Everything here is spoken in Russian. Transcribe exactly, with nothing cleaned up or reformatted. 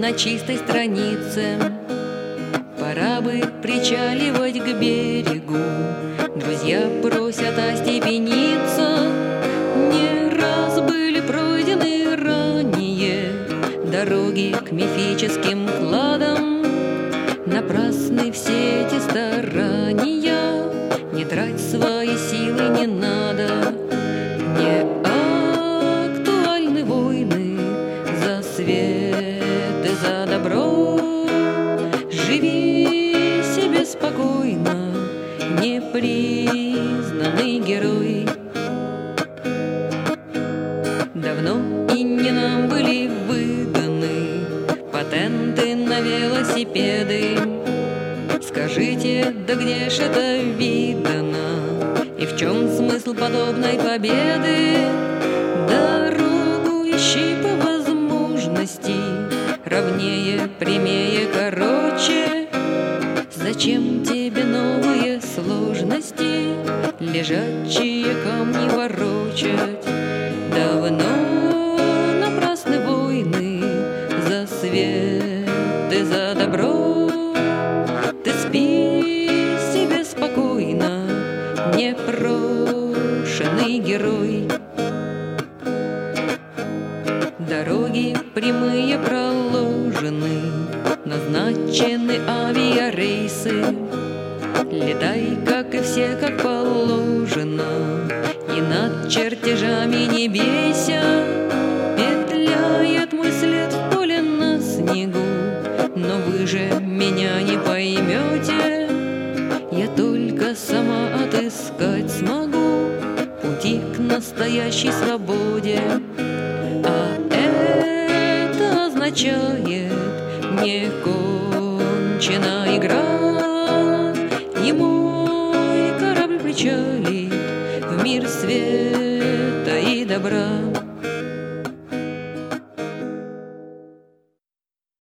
на чистой странице. Пора бы причаливать к берегу, друзья просят остепениться. Не раз были пройдены ранее дороги к мифическим кладам. Напрасны все эти старания, не трать свои силы не надо. Не актуальны войны за свет и за добро. Живи себе спокойно, непризнанный герой. Давно и не нам были выданы патенты на велосипеды. Скажите, да где ж это видано? И в чем смысл подобной победы? Дорогу ищи по возможности, ровнее, прямее, короче. Зачем тебе новые сложности, лежачие камни ворочать? Давно напрасны войны за свет и за добро. Ты спи себе спокойно, непрошенный герой. Дороги прямые проложены, назначены авиарейсы. Летай, как и все, как положено, и над чертежами не бейся. Петляет мой след в поле на снегу, но вы же меня не поймете. Я только сама отыскать смогу пути к настоящей свободе. А это означает некончена игра, и мой корабль причалит в мир света и добра.